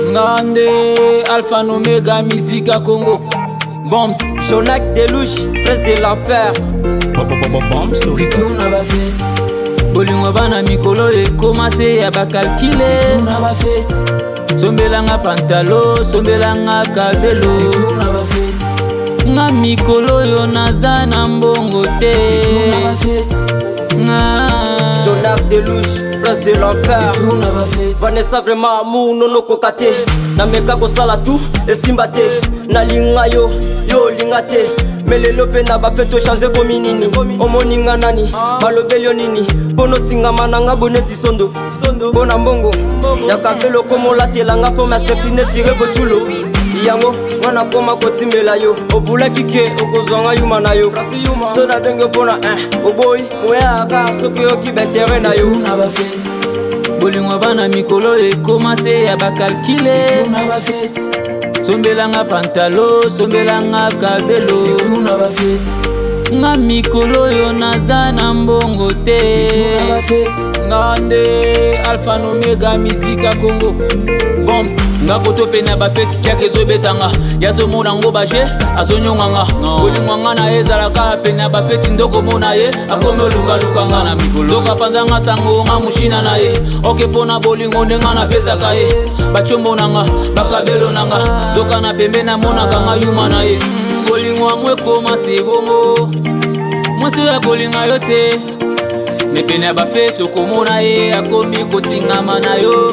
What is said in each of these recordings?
Ngande Alpha Omega musique à Congo. Bombs Jonak Delouche, presse de l'enfer. Bombs si tout n'a pas fait. Bolingo bana mikolo e commencé ya ba calculer. Tout n'a pas fait. Sombelanga pantalo, sombelanga kabelo. Si tout n'a pas fait. Nga mikolo yo naza na mbongo te. Si tout n'a pas fait. Jonak Delouche, presse de l'enfer. Si tout n'a pas fait. Vanessa vraiment amour nono kokate. Na meka ko sala tout et simbate. Na linga yo linga te. Melelo pe na ba feto changer ko minini. Omoninga nani balobelio nini. Bono tinga mananga boneti sondo. Bona mbongo ya kapelo komo latelanga fo ma sexy ne tire bochulo. Yango wana koma kotimela yo obula kike okozonga yuma na yo so na benge pona oboy moya aka soki oki bentere na yo na ba fete bolingo bana mikolo e commencé ya ba calculer na ba fete sombelanga pantalo sombelanga kabelo na ba fete nga mikolo yo naza na mbongo te na ba fete ngande Alpha Omega musique à Congo. Bombs nga koto pena ba fete kiake zobetanga yazo mona ngo baje azonyonganga bolingwanga na ezalaka pena ba fete ndoko mona ye akomo luka lukanga na mikolo ka panzanga sango nga mushina na ye oke pona bolingo ndenga na pesa ka ye bachombo nanga bakabelo nanga zoka na pembe na mona kanga yuma na ye bolingo ngwe koma sebongo mwaso ya bolinga yote mepena ba fete okomona ye akomi kotingama na yo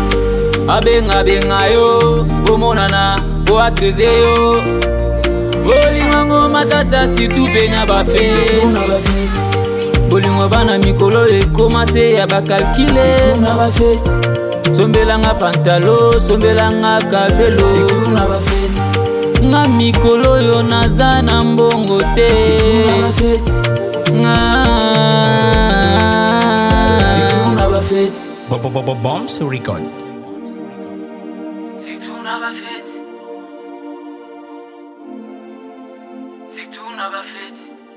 abenga yo bomonana bo atreze yo bolingo matata si tout pena ba fete bolingo bana mikolo e commencé ya ba calculer na ba fete sombelanga pantalo sombelanga kabelo na ba fete nga mikolo yo naza na mbongo te na ba fete Bombs record. Si tout n'a pas fait. Si tout n'a pas fait.